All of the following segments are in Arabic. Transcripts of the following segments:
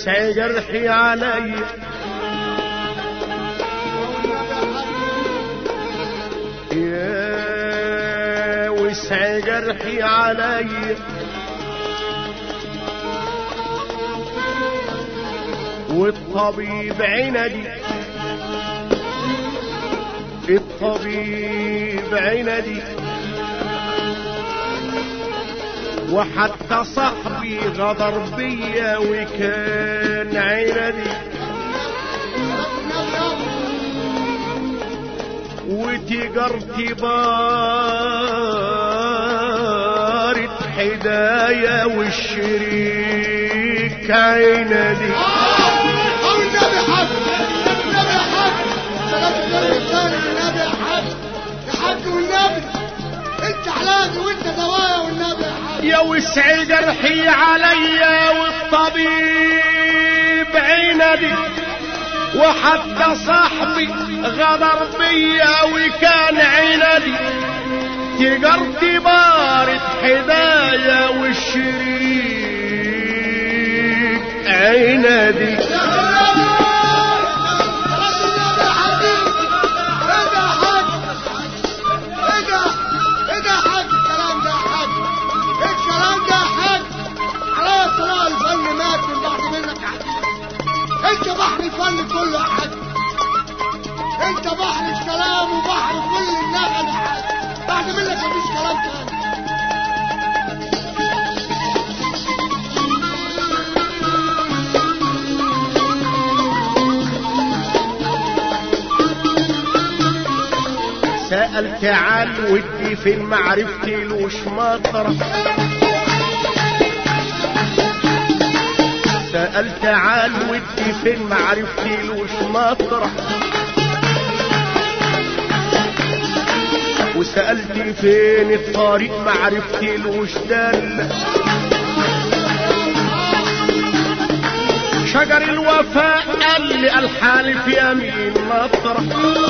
وسع جرحي علي يا وسع جرحي علي والطبيب عندي الطبيب عندي وحتى صاحبي غدر بيا وكان عندي وتجارتي بارت حدايا والشريك عندي يا وسع جرحي عليا والطبيب عندي وحتى صاحبي غدر بيا وكان عندي تجارتي بارت حدايا والشريك عندي انت بحر الفن كله حد انت بحر الكلام وبحر كل النغم حد بعد منك مفيش كلام تاني سألت عن ودي فين معرفتي لوش مطرح سألت عن ودي فين معرفتي لوش مطرح وسألت فين الطريق معرفتي لوش دل شجر الوفاء قال لي الحالف يمين مطرح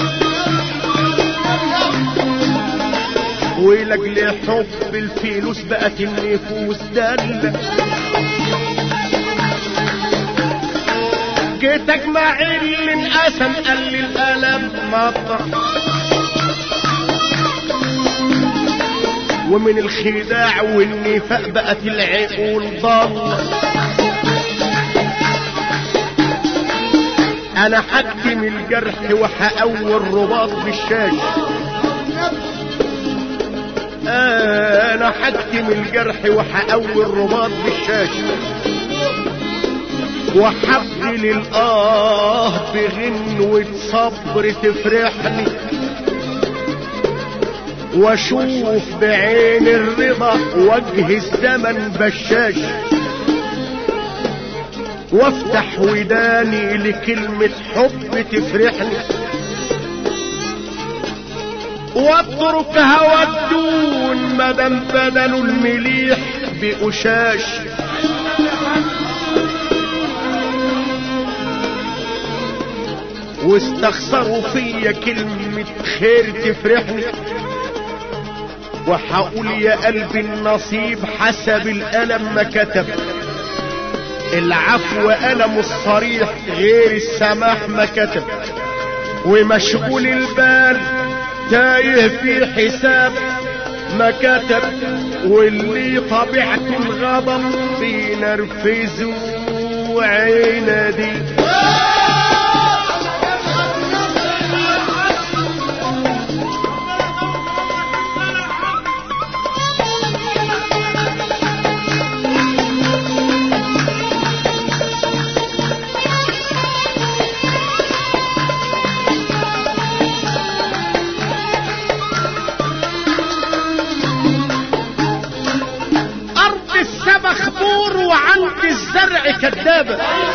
ولجل حب الفلوس بقت النفوس دل جيت اجمع اللي انقسم قال لي الالم مطرح ومن الخداع والنفاق بقت العقول ضل انا حكم الجرح وحقوي الرباط بالشاشه انا حكم الجرح وحقوي الرباط بالشاشه وحبل الآه بغنوة صبر تفرحني واشوف بعين الرضا وجه الزمن بشاش وافتح وداني لكلمة حب تفرحني واترك هوى الدون مدام بدل المليح بقشاش واستخسروا فيا كلمة خير تفرحني وحقول يا قلبي النصيب حسب الألم ما كتب العفو ألم الصريح غير السماح ما كتب ومشغول البال تايه في حساب ما كتب واللي طبيعته الغضب بينرفزه عينادي مخبور وعند الزرع كدابة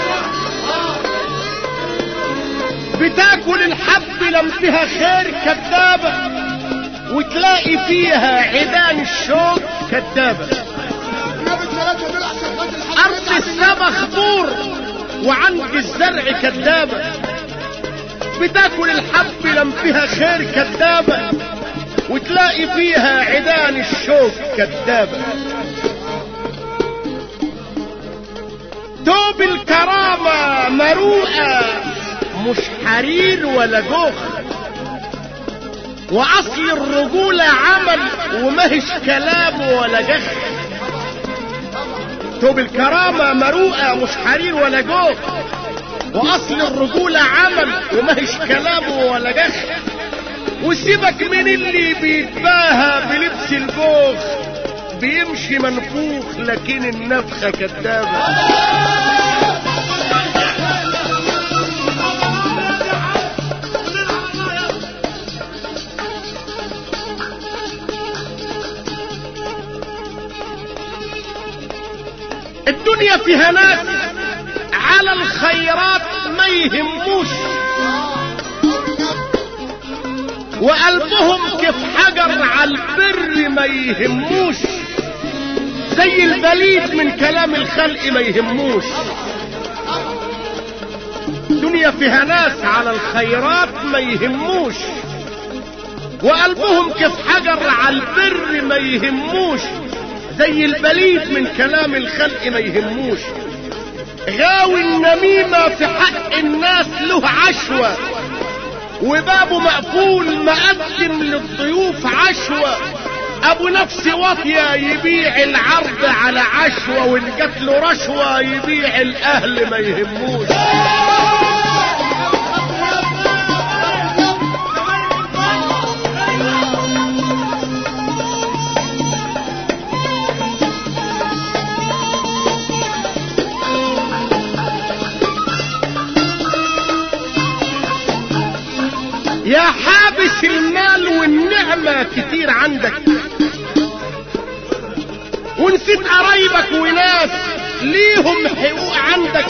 بتاكل الحب لم فيها خير كدابة وتلاقي فيها عيدان الشوق كدابة أرض السما خبور وعند الزرع كدابة بتاكل الحب لم فيها خير كدابة وتلاقي فيها عيدان الشوق كدابة توب الكرامة مروءة مش حرير ولا جوخ، واصل الرجولة عمل ومهش كلام ولا جخ. توب الكرامة مروءة مش حرير ولا جوخ، واصل الرجولة عمل ومهش كلام ولا جخ. وسيبك من اللي بيتباهى بلبس الجوخ، بيمشي منفوخ لكن النفخة كدابة. الدنيا فيها ناس على الخيرات ما يهموش، وقلبهم كيف حجر على البر ما يهموش، زي البليد من كلام الخلق ما يهموش. الدنيا فيها ناس على الخيرات ما يهموش، وقلبهم كيف حجر على البر ما يهموش، زي البليد من كلام الخلق ما يهموش. غاوي النميمة في حق الناس له عشوة، وبابه مقفول مقدم للضيوف عشوة. ابو نفس واطية يبيع العرض على عشوة، وان جات له رشوة يبيع الاهل ما يهموش. يا حابس المال والنعمة كتير عندك، ونسيت قرايبك وناس ليهم حقوق عندك.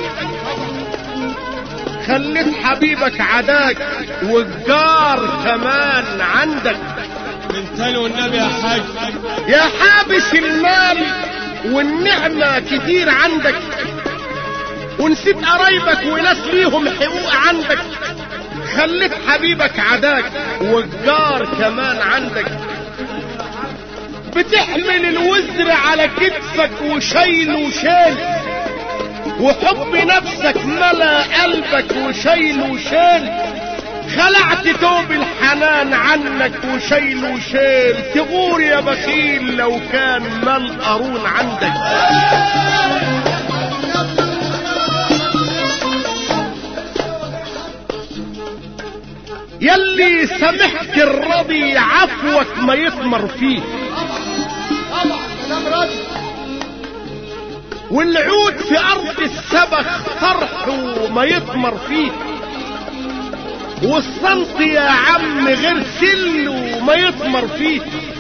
خليت حبيبك عداك والجار كمان عندك. من تاني والنبي يا حاج. يا حابس المال والنعمة كتير عندك، ونسيت قرايبك وناس ليهم حقوق عندك. خليت حبيبك عداك والجار كمان عندك. بتحمل الوزر على كتفك وشايله شيل، وحب نفسك ملا قلبك وشايله شيل. خلعت توب الحنان عنك وشايله شيل. تغور يا بخيل لو كان مال قارون عندك. يلي سمحت الرضي عفوك ما يثمر فيه، والعود في ارض السبخ طرحه ما يثمر فيه، والصمت يا عم غير سله ما يثمر فيه.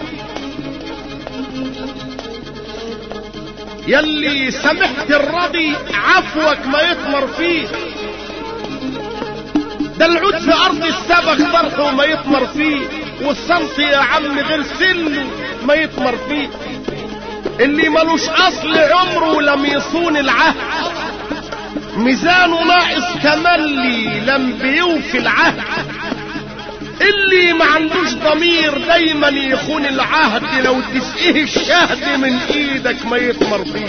يلي سمحت الرضي عفوك ما يثمر فيه، ده العود في ارض السبخ طرحه ما يثمر فيه، والصمت يا عم غير سله ما يثمر فيه. اللي ملوش اصل عمره لم يصون العهد، ميزانه ناقص كملي لم بيوفي العهد. اللي ما عندوش ضمير دايما يخون العهد، لو تسقيه الشهد من ايدك ما يثمر فيه.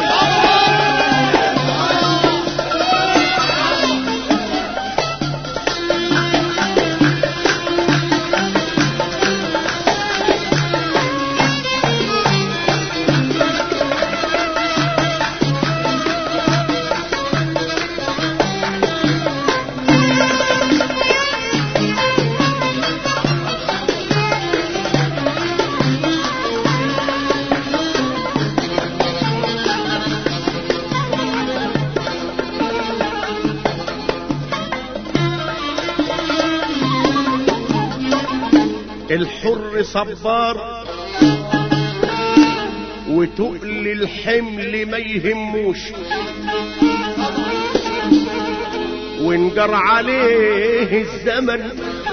الحر صبار وتقل الحمل ما يهموش، وانجر عليه الزمن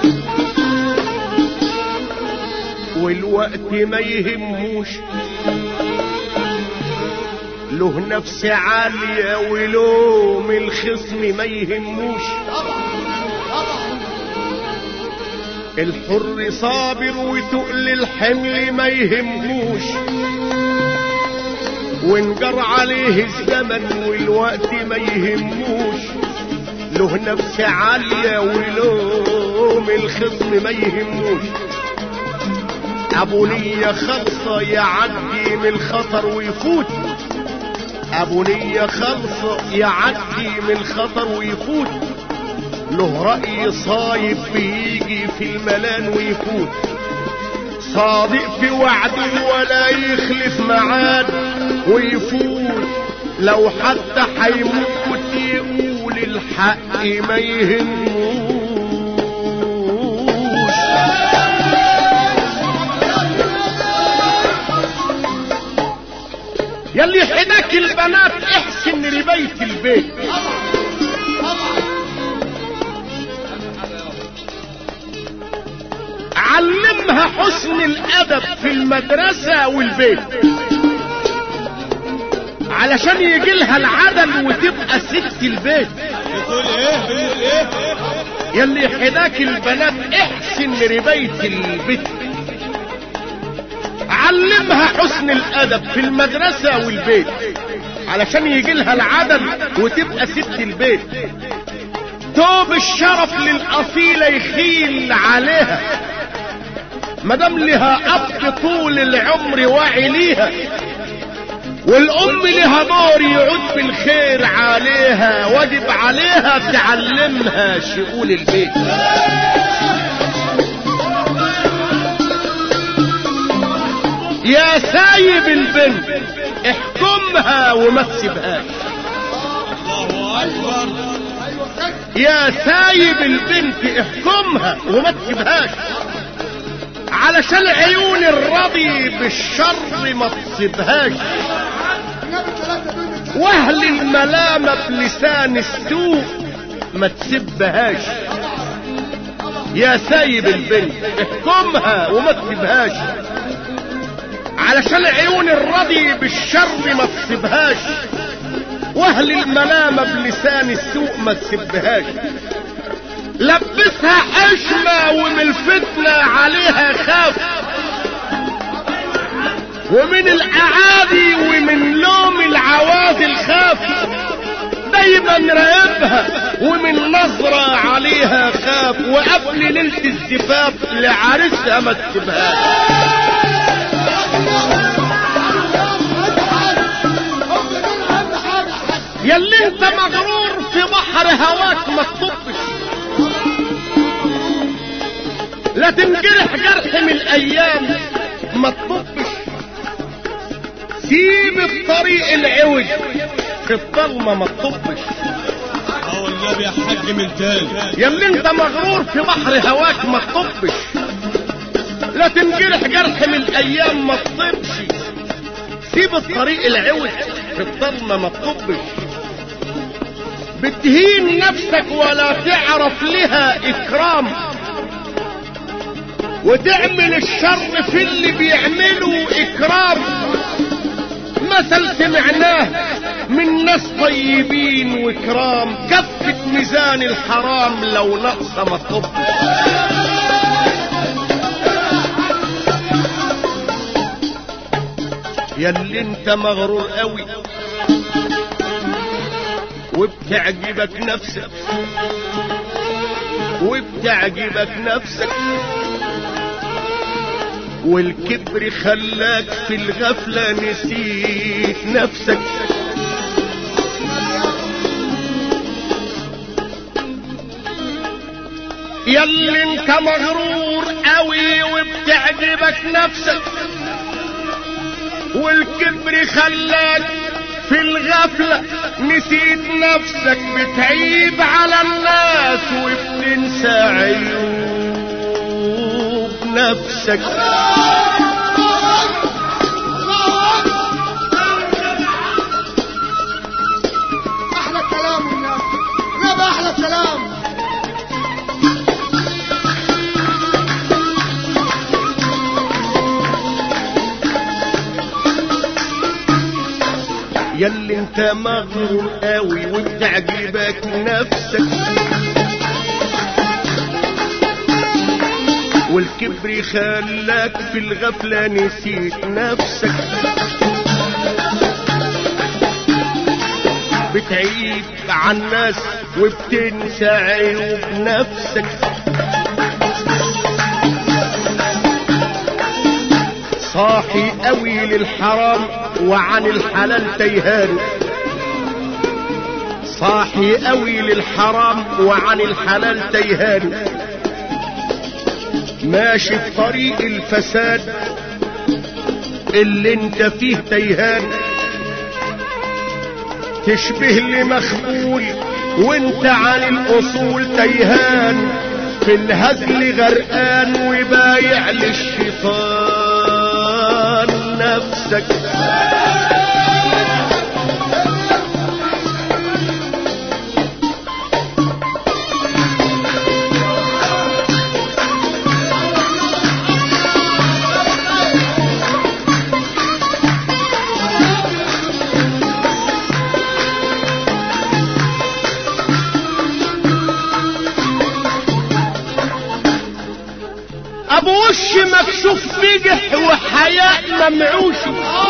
والوقت ما يهموش. له نفس عالية ولوم الخصم ما يهموش. الحر صابر وتقل الحمل ما يهموش، وانجر عليه الزمن والوقت ما يهموش، له نفس عالية ولوم الخصم ما يهموش. ابو نية خالصة يعدي من الخطر ويفوت، ابو نية خالصة يعدي من الخطر ويفوت. له رأي صايب بيجي في الملان ويفوت، صادق في وعده ولا يخلف معاد ويفوت. لو حتى حيموت يقول الحق ما يهموش. يلي حداك البنات احسن رباية البيت، علمها حسن الادب في المدرسة والبيت، علشان يجيلها العدل وتبقى ست البيت. بتقول ايه؟ يلي حداك البنات احسن رباية البيت، علمها حسن الادب في المدرسة والبيت، علشان يجيلها العدل وتبقى ست البيت. توب الشرف للاصيلة يخيل عليها، مدام لها اب طول العمر واعي ليها، والام لها دور يعود بالخير عليها، واجب عليها تعلمها شؤون البيت. يا سايب البنت احكمها وما تسيبهاش، الله اكبر. يا سايب البنت احكمها وما تسيبهاش، علشان عيون الرضي بالشر ما تصيبهاش، واهل الملامة بلسان السوء ما تسبهاش. يا سايب البنت احكمها وما تسيبهاش، علشان عيون الرضي بالشر ما تصيبهاش، واهل الملامة بلسان السوء ما تسبهاش. لبسها حشمة ومن الفتنة عليها خاف، ومن الاعادي ومن لوم العوازل خاف. دايما راقبها ومن نظرة عليها خاف، وقبل ليلة الزفاف لعرسها ما تسيبهاش. ياللي انت مغرور في بحر هواك ما تطبش، لا تنجرح جرح من الايام ما تطبش. سيب الطريق العوج في الظلمة ما تطبش. او النبي يا حاج من تاني. ياللي انت مغرور في بحر هواك ما تطبش، لا تنجرح جرح من الايام ما تطبش. سيب الطريق العوج في الظلمة ما تطبش. بتهين نفسك ولا تعرف لها اكرام، وتعمل الشر في اللي بيعملوا اكرام. مثل سمعناه من ناس طيبين وكرام، كفة ميزان الحرام لو نقص ما تطبش. ياللي انت مغرور قوي وبتعجبك نفسك، وبتعجبك نفسك، والكبر خلاك في الغفلة نسيت نفسك. ياللي انت مغرور قوي وبتعجبك نفسك، والكبر خلاك في الغفلة نسيت نفسك. بتعيب على الناس وبتنسى عيوب نفسك. احلى كلام الناس، لا احلى كلام. ياللي انت مغرور قوي وبتعجبك نفسك، والكبر خلاك في الغفلة نسيت نفسك. بتعيب عن الناس وبتنسى عيوب نفسك. صاحي قوي للحرام وعن الحلال تيهان. صاحي قوي للحرام وعن الحلال تيهان. ماشي في طريق الفساد اللي انت فيه تيهان. تشبه لمخبول وانت عن الاصول تيهان. في الهزل غرقان وبايع للشيطان نفسك. ابو وش مكشوف بجح وحياء ممعوشي.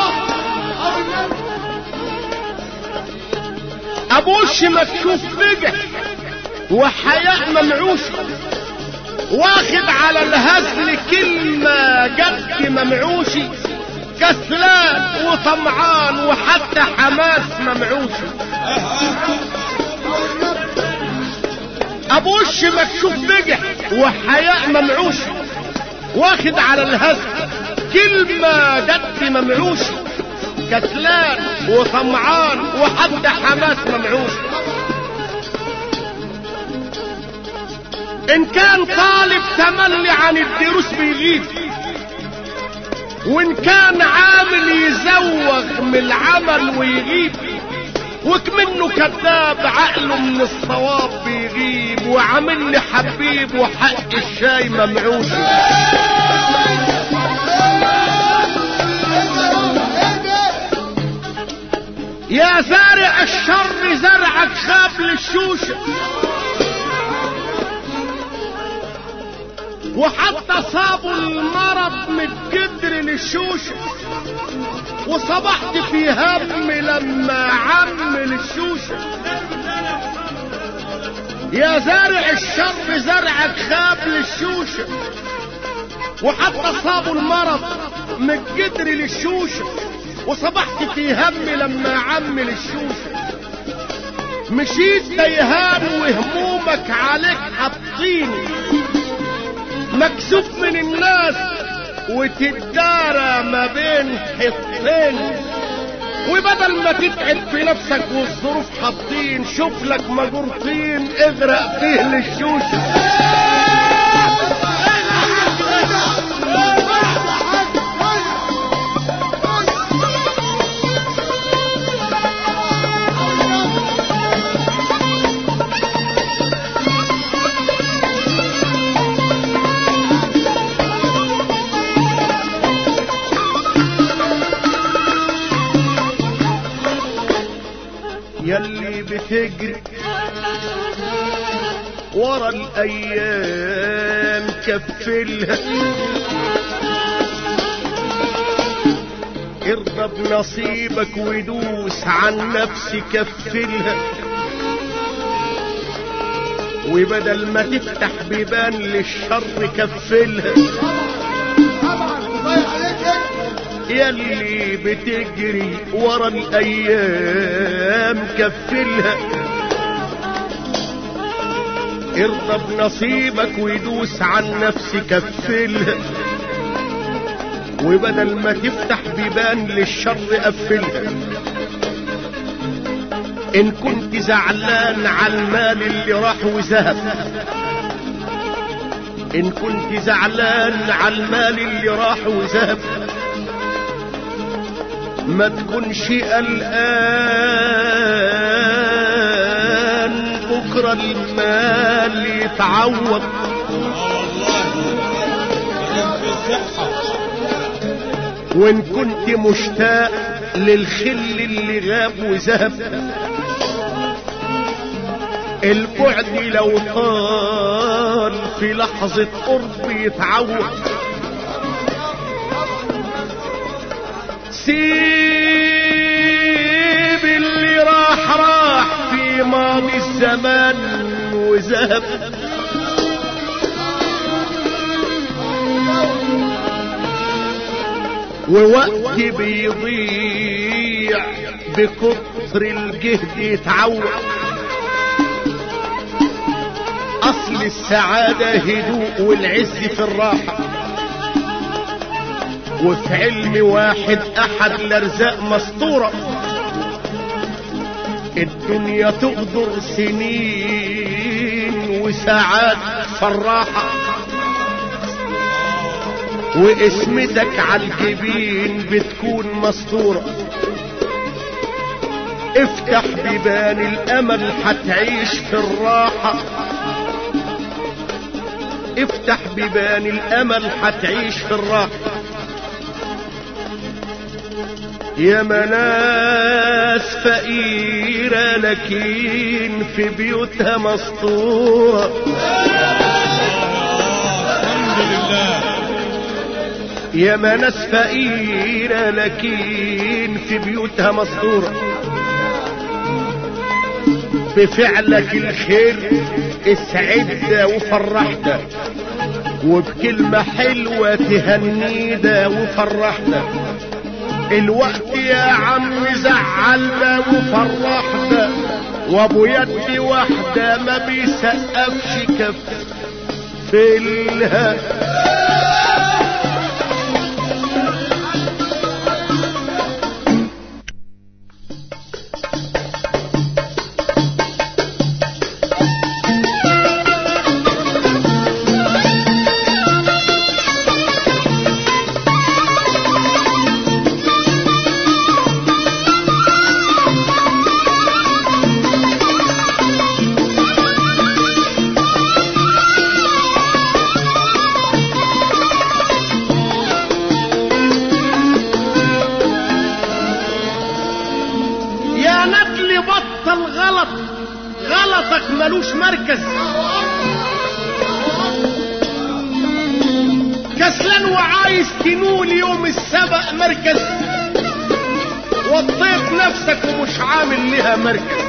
ابو وش مكشوف بجح وحياء ممعوشي. واخد على الهزل كلمة جد ممعوشي. كسلان وطمعان وحتى حماس ممعوشي. ابو وش مكشوف بجح وحياء ممعوشي. واخد على الهزل كلمة جد ممعوشي. كسلان وطمعان وحتى حماس ممعوشي. ان كان طالب تملي عن الدروس بيغيب. وان كان عامل يزوغ من العمل ويغيب. وكمنه كذاب عقله من الصواب بيغيب. وعامل لي حبيب وحق الشاي ممعوشي. يا زارع الشر زرعك خاب للشوشة. وحتى صابوا المرض من الجدر للشوشة. وصبحت في هم لما عمل الشوشة. يا زارع الشر زرعك خاب للشوشة. وحتى صابوا المرض من الجدر للشوشة. وصبحت في هم لما عمل الشوشة. مشيت تيهان وهمومك عليك حاطين. مكسوف من الناس وتدارى ما بين حطين. وبدل ما تتعب في نفسك والظروف حاطين. شوف لك مجورتين اغرق فيه للشوشة. يلي بتجري ورا الايام كفلها. ارضى بنصيبك ودوس عن نفسك كفلها. وبدل ما تفتح بيبان للشر كفلها. يلي بتجري ورا الايام كفلها. ارضى بنصيبك ويدوس عن نفسك كفلها. وبدل ما تفتح بيبان للشر قفلها. ان كنت زعلان على المال اللي راح وذهب. ان كنت زعلان على المال اللي راح وذهب. ما تكونش قلقان بكره المال يتعوض. وان كنت مشتاق للخل اللي غاب وذهب. البعد لو طال في لحظة قرب يتعوض. سيب اللي راح راح زمان وذهب، ووقت بيضيع بكتر الجهد يتعود. اصل السعادة هدوء والعز في الراحة، وفي علم واحد احد الارزاق مسطورة. الدنيا تغدر سنين وساعات فراحة، واسمتك عالجبين بتكون مسطورة. افتح بيبان الامل حتعيش في الراحة، افتح بيبان الامل حتعيش في الراحة. يا ناس فقيرة لكن في بيوتها مسطورة. الحمد لله. يا ناس فقيرة لكن في بيوتها مسطورة. بفعلك الخير اسعدنا وفرحنا، وبكلمة حلوة تهنينا وفرحنا. الوقت يا عم زعلنا وفرحنا، وابو يد واحدة ما بيسقفش كف في الها. غلطك ملوش مركز، كسلان وعايز تنول يوم السبق مركز، وطيت نفسك ومش عامل لها مركز.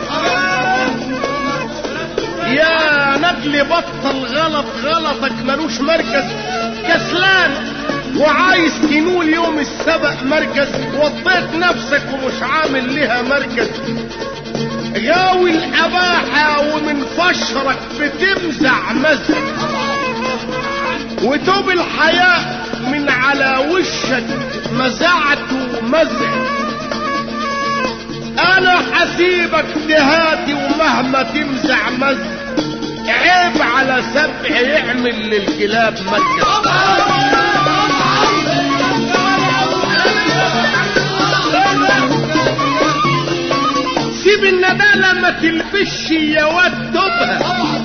يا ندل بطل غلطك ملوش مركز، كسلان وعايز تنول يوم السبق مركز، وطيت نفسك ومش عامل لها مركز. غاوي الاباحة ومن فشرك بتمزع مزع، وتوب الحياء من على وشك مزعت ومزع. انا حسيبك تهاتي ومهما تمزع مزع، عيب على سبع يعمل للكلاب مركز. سيب الندالة ما تلبش يا واد دبها،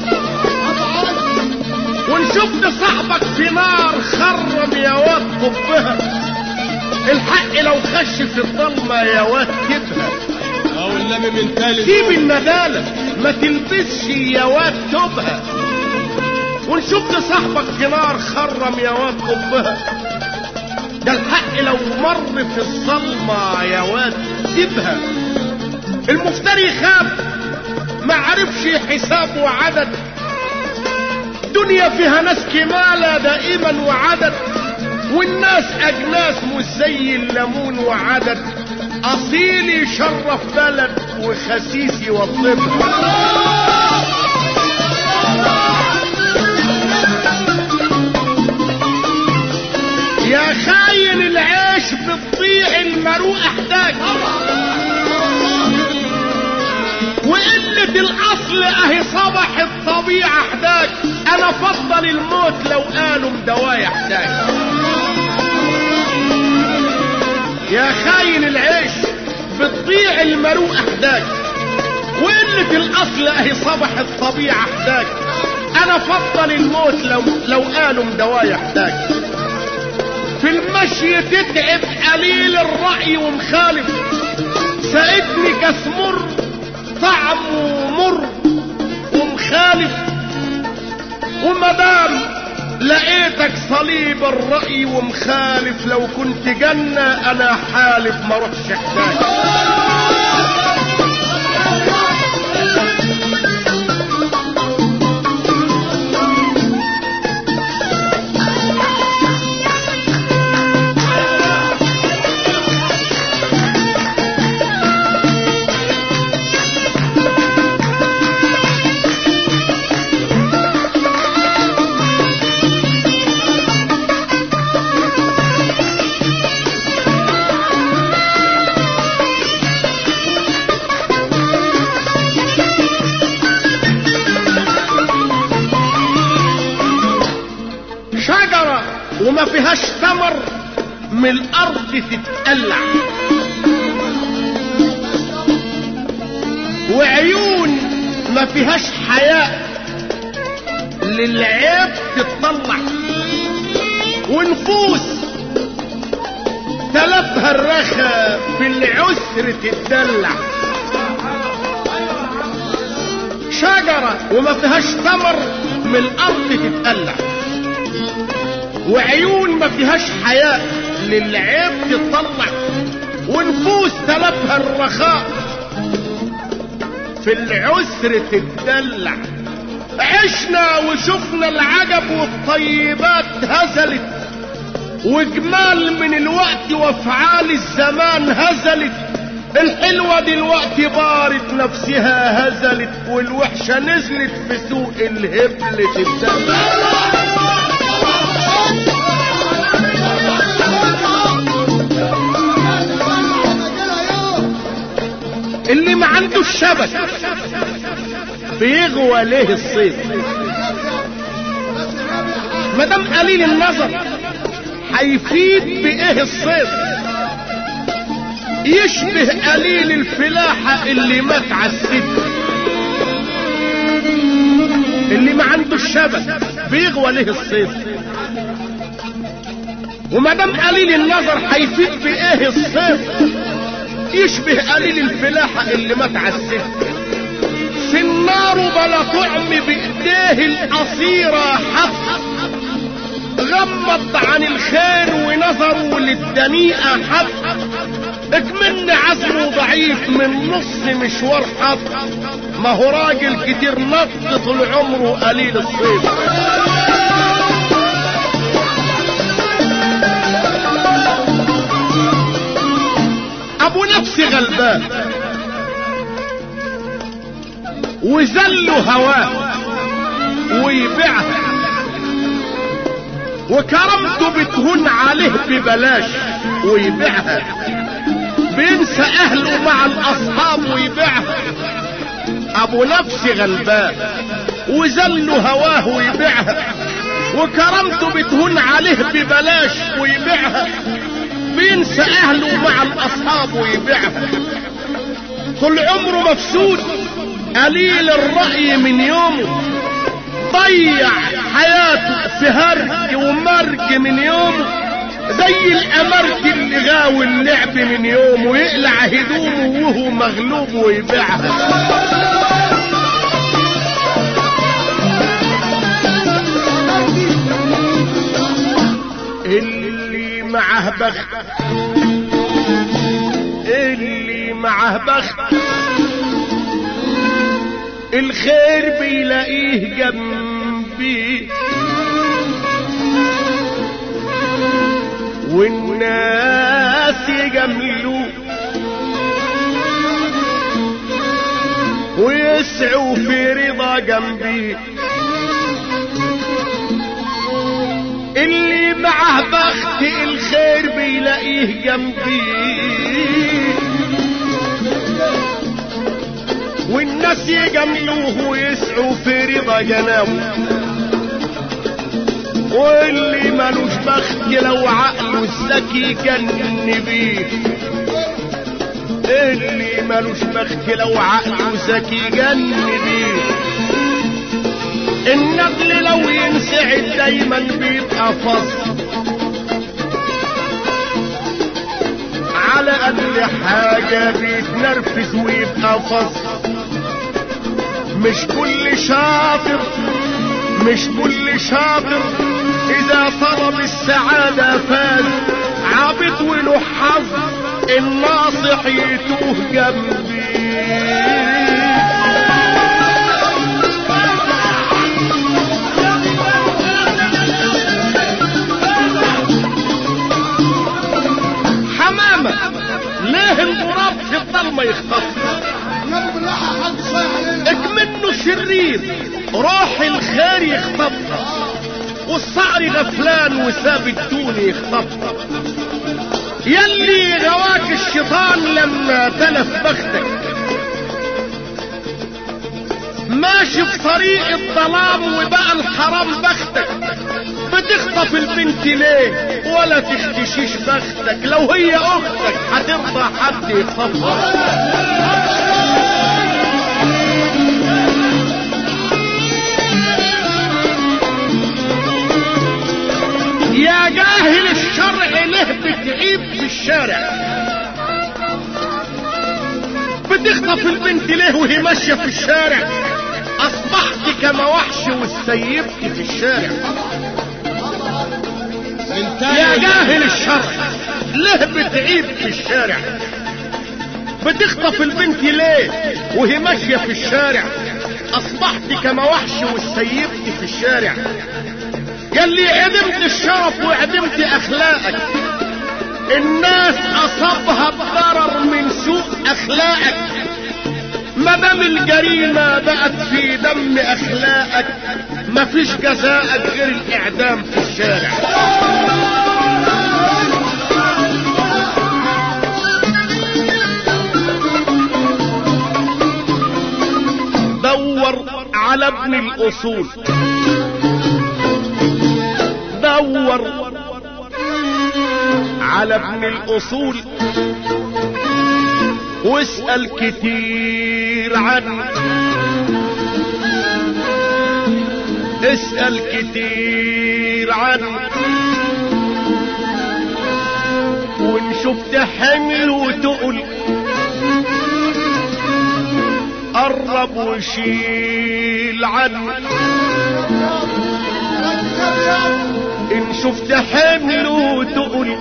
وان شفت صاحبك في نار خرم يا واد طبها. الحق لو خش في الظلمة يا واد كبها. او النبي من تالي. سيب الندالة ما تلبسش يا واد دبها، وان شفت صاحبك في نار خرم يا واد طبها. ده الحق لو مر في الظلمة يا واد سيبها. المفتري خاب ما عرفش حساب وعدد، دنيا فيها ناس كمالة دائما وعدد، والناس اجناس مش زي الليمون وعدد. اصيل يشرف بلد وخسيس يوظفها. يا خاين العيش بتضيع المروء احداك، وقلة الاصل اهي صبح الطبيعة احداك. انا فضل الموت لو قالوا مدوايا احداك. يا خاين العيش بتضيع المروء احداك، وقلة الاصل اهي صبح الطبيعة احداك. انا فضل الموت لو قالوا مدوايا احداك. في المشي تتعب قليل الرأي ومخالف، ساقتني كاس مر طعمه مر ومخالف. ومدام لقيتك صليب الرأي ومخالف، لو كنت جنة انا حالف ما روحش احتاج. من الارض تتقلع، وعيون ما فيهاش حياء للعيب تتطلع، ونفوس تلفها الرخا بالعسر تتدلع، شجرة وما فيهاش ثمر من الارض تتقلع، وعيون ما فيهاش حياء للعيب تتطلع، ونفوس تلفها الرخاء في العسر تتدلع. عشنا وشفنا العجب والطيبات هزلت، وجمال من الوقت وافعال الزمان هزلت، الحلوة دلوقتي بارت نفسها هزلت، والوحشة نزلت في سوق الهبل تتدلع. اللي ما عنده الشبك بيغوى ليه الصيد؟ مدام قليل النظر هيفيد بايه الصيد؟ يشبه قليل الفلاحة اللي مات على السد. اللي ما عنده الشبك بيغوى ليه الصيد؟ ومدام قليل النظر هيفيد بايه الصيد؟ يشبه قليل الفلاحة اللي مات على السد. في النار بلا طعم بايديه القصيرة حق، غمض عن الخير ونظره للدنيئة حق، اكمن عزمه ضعيف من نص مشوار حق، ما هو راجل كتير نط طول عمره قليل الصيد. ابو نفسي غلبان وزله هواه ويبيعها، وكرمته بتهون عليه ببلاش ويبيعها، بينسى اهله مع الاصحاب ويبيعها. ابو نفسي غلبان وزله هواه ويبيعها، وكرمته بتهون عليه ببلاش ويبيعها، بينسى اهله مع الاصحاب ويبيعها. طول عمره مفسود قليل الرأي من يومه، ضيع حياته في هرج ومرج من يومه، زي الامرج اللي غاوي اللعب من يومه، يقلع هدومه وهو مغلوب ويبيعها. اللي معه بخت، اللي معه بخت الخير بيلاقيه جنبي، والناس يجملوه ويسعوا في رضا جنبي. اللي معه بخت الخير بيلاقيه جنبي، والناس يجملوه ويسعوا في رضا جنابه. واللي مالوش بخت لو عقله الذكي جن بيه، اللي مالوش بخت لو عقله ذكي جن بيه. النبل لو ينسعد دايما بيبقى فصل، على قد حاجة بيتنرفز ويبقى فصل. مش كل شاطر، مش كل شاطر اذا طلب السعادة فاز، عابد وله حظ الناصح يتوه جنبي. حمامة ليه الغراب في الضلمة يخطف؟ اكمنه شرير روح الخير يخطفها، والصقر غفلان وساب الدون يخطفها. يلي غواك الشيطان لما تلف بختك، ما ماشي في طريق الظلام وبقى الحرام بختك، بتخطف البنت ليه ولا تختشيش بختك؟ لو هي اختك هترضى حد يخطفها؟ يا جاهل الشرع ليه بتعيب في الشارع؟ بتخطف البنت ليه وهي ماشية في الشارع؟ اصبحت كما وحش والسيبت في الشارع. يا جاهل الشرع ليه بتعيب في الشارع؟ بتخطف البنت ليه وهي ماشية في الشارع؟ اصبحت كما وحش والسيبت في الشارع. ياللي عدمت الشرف وعدمت اخلاقك، الناس اصابها بضرر من سوء اخلاقك. مدام الجريمة بقت في دم اخلاقك، مفيش جزاءك غير الاعدام في الشارع. دور على ابن الاصول، دور على ابن الاصول واسأل كتير عنه، اسأل كتير عنه. وان شفت حمل وتقل قرب وشيل عنه. ان شفت حمل وتقل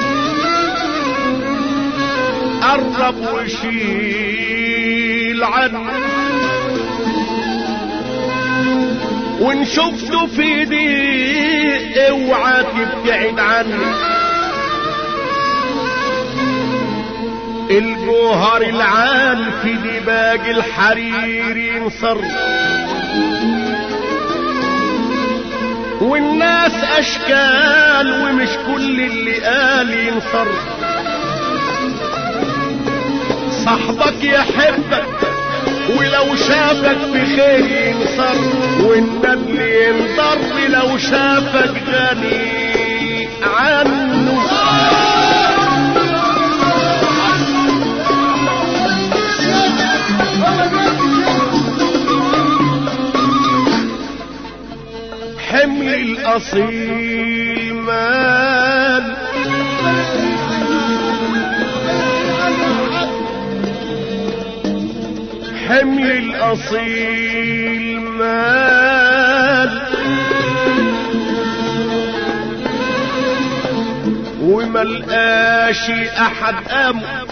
قرب وشيل عنه. وان شفته في ضيق اوعى تبتعد عنه. الجوهر العال في دباج الحرير ينصر، والناس اشكال ومش كل اللي قال ينصر. صاحبك يحبك ولو شافك بخير ينصر، والنبل ينضر لو شافك غني عنه. حمل الاصيل مال، حمل الاصيل مال، وملقاش احد قامه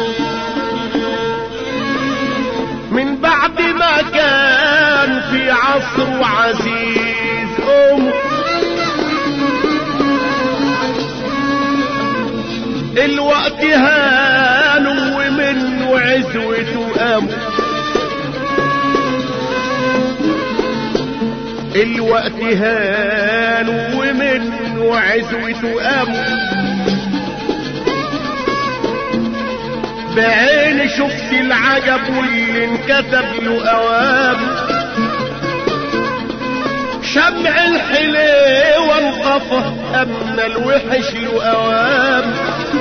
من بعد ما كان في عصر عزيز امه. الوقت هانوا ومنه عزوته قامه، الوقت هانوا ومنه عزوته قامه. بعيني شفت العجب واللي انكتب له اوام، شمع الحليوة انطفى اما الوحش له اوام.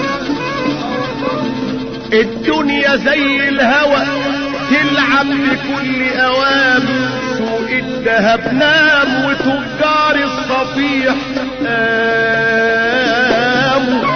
الدنيا زي الهوى تلعب بكل اوام، سوق الدهب نام وتجار الصفيح قاموا.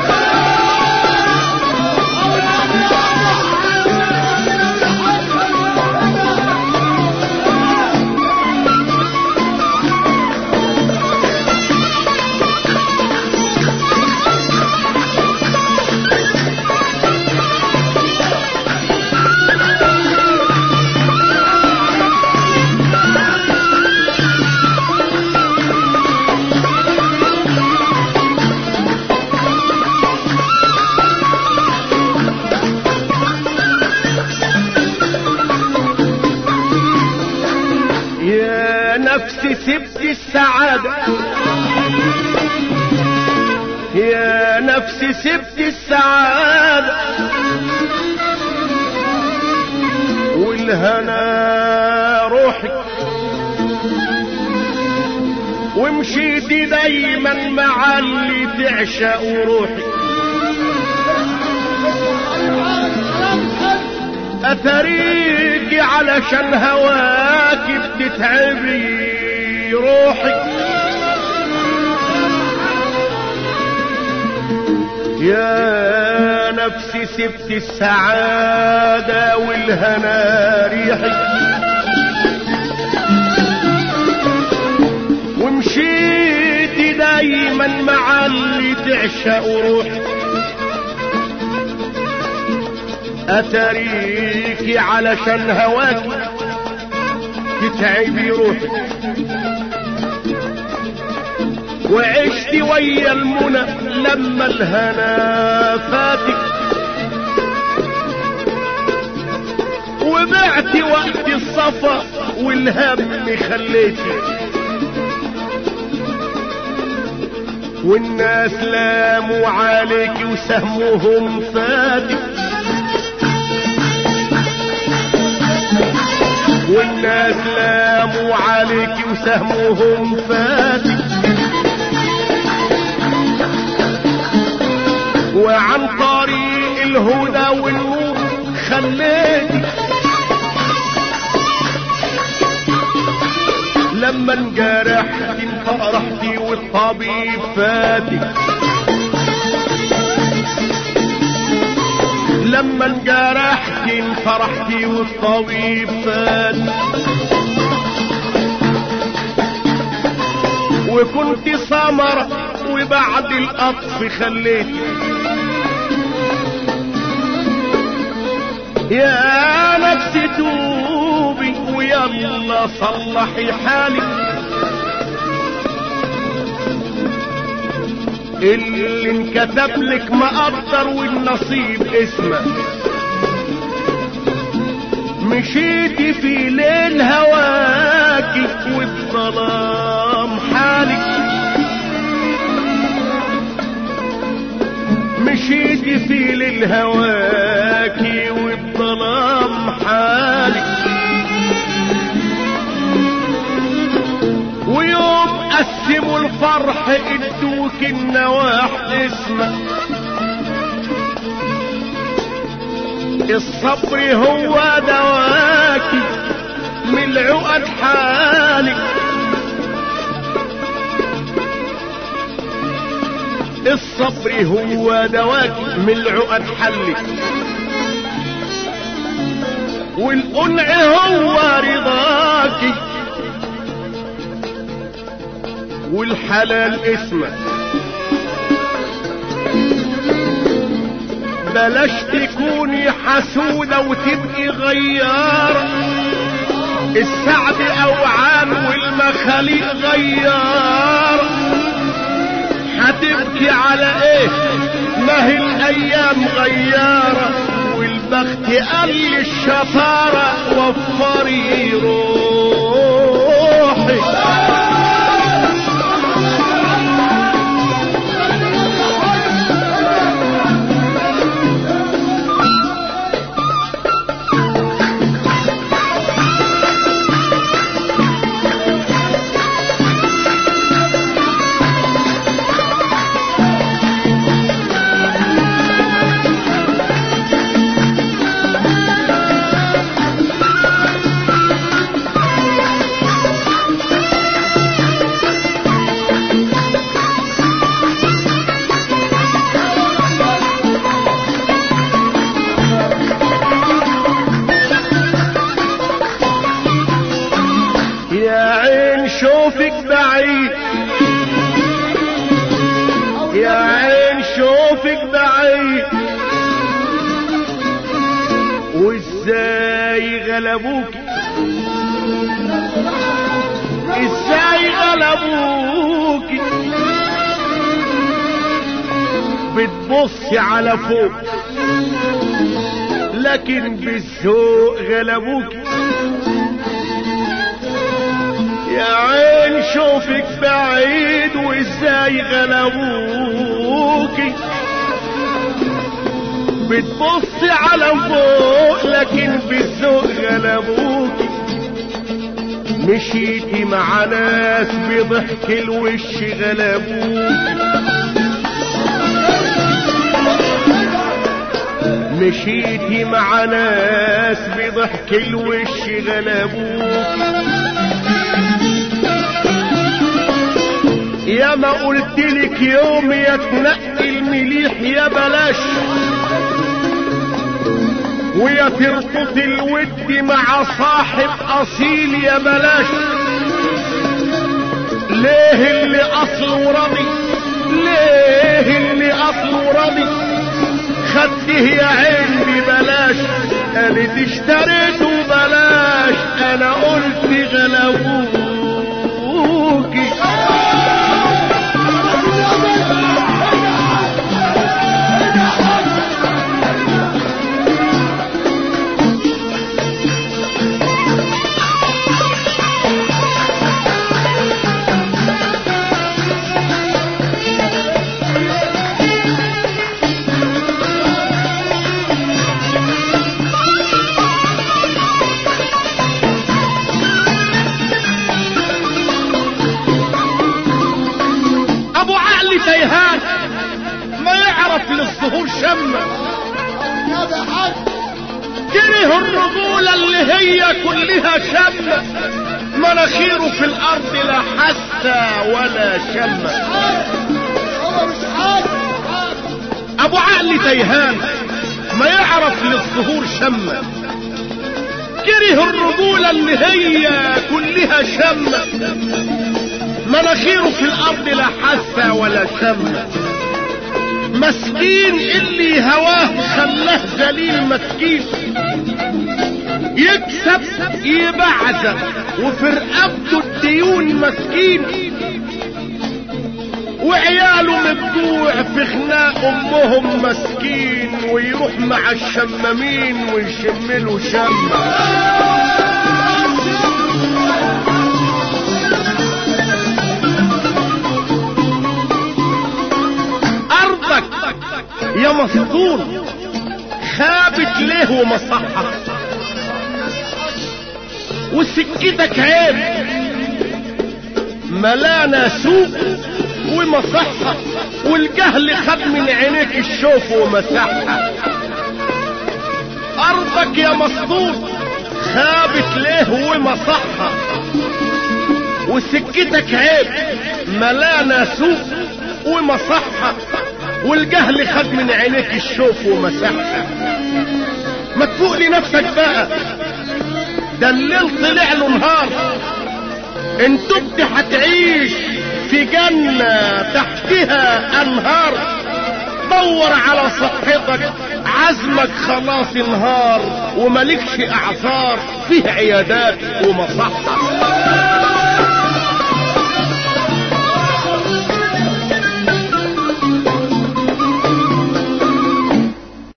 نفسي سبت السعادة، يا نفسي سبت السعادة، والهنا روحي ومشيتي دايما مع اللي تعشق روحي. اتريكي علشان هواكي بتتعبي روحي. يا نفسي سبت السعادة والهنا ريحي، ومشيتي دايما مع اللي تعشق روحي. اتريكي علشان هواكي تتعبي روحي، وعشتي ويا المنى لما الهنا فاتك، وبعتي وقت الصفا والهم خليتي، والناس لاموا عليكي وسهمهم فاتك، والناس لاموا عليكي وسهمهم فاتك، وعن طريق الهدى والنور خليتي، لما انجرحتي انفرحتي والطبيب فاتك، لما انجرحتي انفرحتي والطبيب فاتك، وكنت سمرة وبعد القطف خليتي. يا نفسي توبي ويلا صلحي حالك، اللي انكتب لك مقدر والنصيب اسمه. مشيتي في ليل هواكي والظلام حالك، مشيتي في ليل هواكي والظلام حالك، ويوم قسموا الفرح ادوك النواح اسمه. الصبر هو دواكي من العقد حالك، الصبر هو دواكي من العقد حلك، والقنع هو رضاكي والحلال اسمه. بلاش تكوني حسودة وتبقي غيارة، السعد اوعان والمخاليق غيارة، هتبكي على ايه ما هي الايام غيارة، والبخت قل الشطارة وفري روحي. شوفك بعيد يا عين، شوفك بعيد، وازاي غلبوك، ازاي غلبوك، بتبصي على فوق لكن بالذوق غلبوك. يا عين شوفك بعيد وازاي غلبوكي، بتبصي على فوق لكن بالذوق غلبوكي. مشيتي مع ناس بضحك الوش غلبوك، مشيتي مع ناس بضحك الوش غلبوك، يا ما قلتلك يوم يا تنقي المليح يا بلاش، ويا تربط الود مع صاحب اصيل يا بلاش. ليه اللي اصله راضي، ليه اللي اصله راضي خدته يا عين ببلاش، قالت اشتريته بلاش، انا قلت غلبوكي. تيهان ما يعرف للظهور شمة، كره الرجولة اللي هي كلها شمة، مناخيره في الارض لا حسة ولا شمة. ابو عقل تيهان ما يعرف للظهور شمة، كره الرجولة اللي هي كلها شمة، مناخيره في الارض لا حسة ولا شمة. مسكين اللي هواه خلاه ذليل، مسكين يكسب يبعزق وفي رقبته الديون، مسكين وعياله مبدوع في خناق امهم، مسكين ويروح مع الشمامين ويشمله شمة. يا مسطول خابت ليه ومصحة، وسكتك عيب ملانا سوق ومصحة، والجهل خد من عينيك الشوف ومسحها. ارضك يا مسطول خابت ليه ومصحة، وسكتك عيب ملانا سوق ومصحة، والجهل خد من عينيك الشوف ومسحها. ما تفوق لنفسك بقى، ده الليل طلع له نهار، ان تبت هتعيش في جنة تحتها انهار. دور على صحتك، عزمك خلاص انهار، وملكش اعذار، فيه عيادات ومصحة.